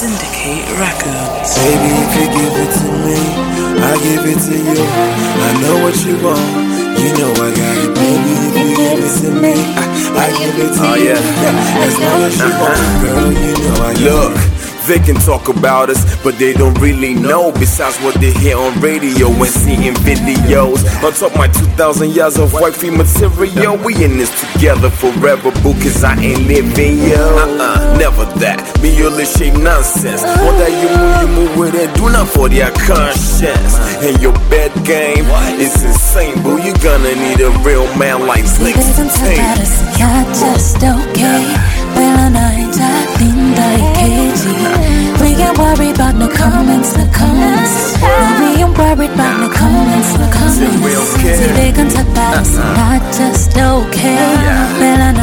Syndicate Records. Baby, if you give it to me, I give it to you. I know what you want, you know I got it. Baby, if you give it to me, I give it to you. As long as you want, girl, you know I got it. They can talk about us, but they don't really know. Besides what they hear on radio and see in videos. On top my 2,000 years of wifey material, we in this together forever, boo, cause I ain't living, yo. Never that. Me, you shake nonsense. What that you move with it, do not for their conscience. And your bed game is insane, boo. You gonna need a real man like Slick to tame. You're just okay. Well, I we ain't worried about no comments, no comments. We ain't worried about no comments, no comments. See, they can talk about us, not just okay. Well,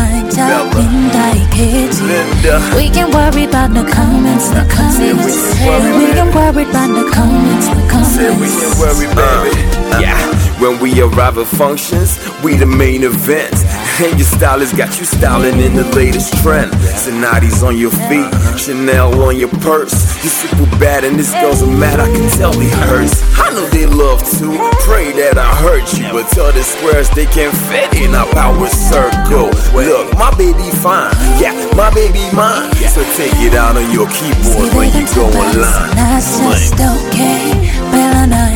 we ain't worried about no comments, no comments. We ain't worried about no comments, no comments. We ain't worried, baby. Yeah. When we arrive at functions, we the main event. And your stylist got you styling in the latest trend. Sonati's on your feet, Chanel on your purse. You're super bad and this girl's a mad, I can tell he hurts. I know they love to pray that I hurt you, but tell the squares they can't fit in our power circle. Look, my baby fine, yeah, my baby mine. So take it out on your keyboard when you go online. That's just okay. Well, I know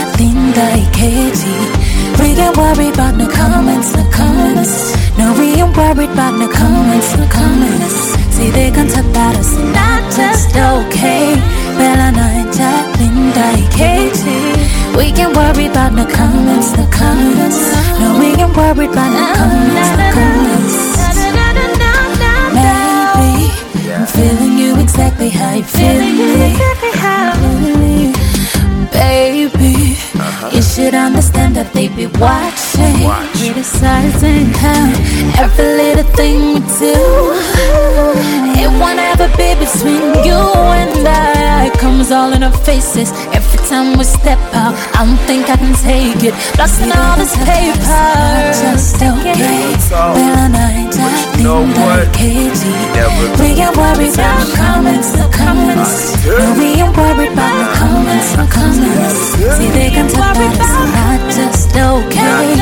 we ain't worried about no comments, no comments. No, we ain't worried about no comments, no comments. See, they can talk about us, not just okay. Well, I know we ain't worried about no comments, no comments. No, we ain't worried about no comments, no comments. Maybe I'm feeling you exactly how you feeling me. Baby, you should understand that they be watching, criticizing how every little thing we do. It won't ever be between you and I. It comes all in our faces every time we step out. I don't think I can take it. Plus all this paper, just okay. Well, I we ain't worried about no comments, no comments. No, we ain't worried about no comments, no comments. See, they can talk about us, not just okay.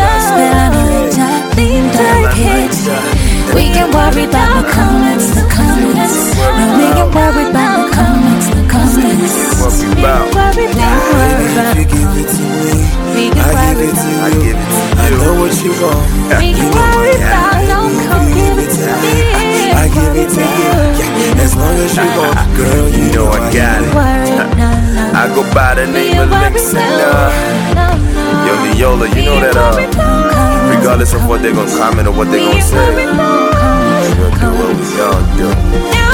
We ain't worried about no comments, no comments. No, we ain't worried about no comments, no comments. Baby, if you give it to me, I give it to you. I know what you want, you know I got it. Give it to me, I give it to you. As long as you want, girl, you know I got it. I go by the name of Lex and Yo, Neola, you know that regardless of what they gon' comment or what they gon' say, we gon' do what we gon' do.